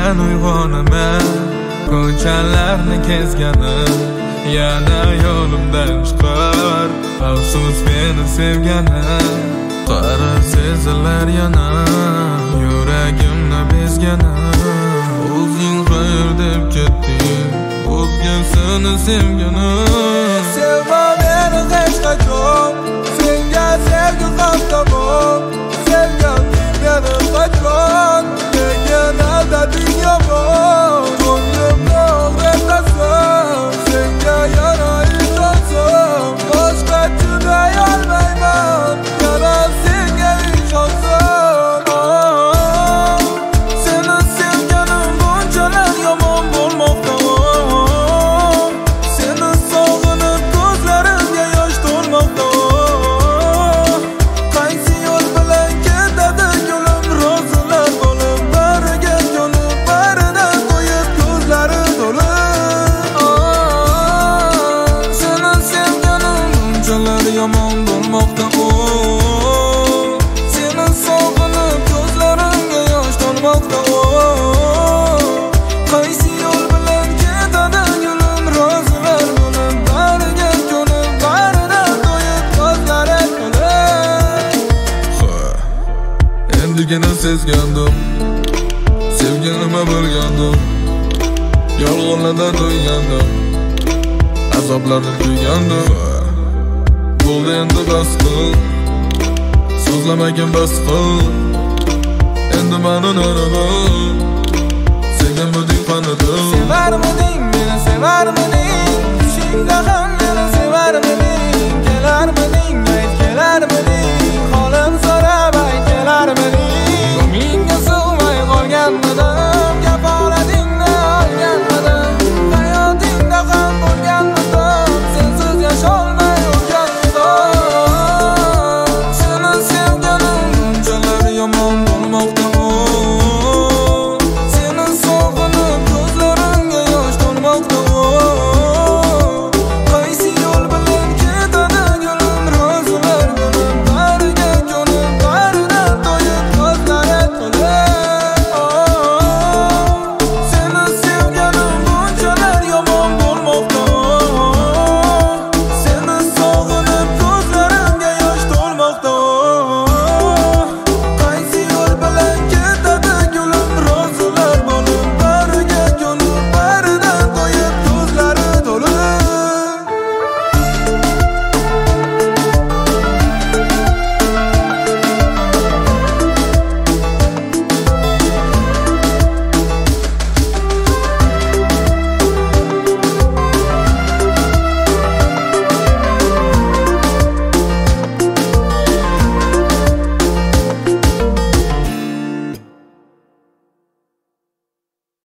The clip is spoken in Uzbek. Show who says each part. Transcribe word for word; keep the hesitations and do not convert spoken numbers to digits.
Speaker 1: uyqudan uyg'onaman, ko'chalarni kezganim yana yo'limdan chiqar. Afsus meni sevganim, qara sezilar yana yuragimni bezganim. O'zing xayr deb ketding, o'zgasini sevganim.
Speaker 2: Sevma meni hech qachon, senga sevgi ham tamom. Sevganim meni qachon, lekin aldading yomon. Ko'nglimni og'ritasan, senga yana ishonsam, boshqa chiday olmayman, yana senga ishonsam. Seni sevganim bunchalar yomon bo'lmoqda. Seni sog'inib ko'zlarimga yosh to'lmoqda. Qaysi yo'l bilan ketadi yo'lim, rozilar bo'lib bariga ko'nib, baridan qo'yib ko'zlari to'lib. Seni sevganim bunchalar yomon bo'lmoqda. Seni sog'inib ko'zlarimga yosh to'lmoqda. Qaysi yo'l bilan ketadi yo'lim, rozilar bo'lib bariga ko'nib, baridan qo'yib ko'zlari to'lib.
Speaker 1: Endigina sezgandim, sevganima bo'lgandim, yolg'onlardan to'ygandim, azoblarni tuygandim. Bo'ldi endi bas qil, so'zlamagan bas qil, endi mani naraman, sevganmiding qanida?
Speaker 2: Sevarmiding meni, sevarmiding? Tushingda ham meni sevarmiding?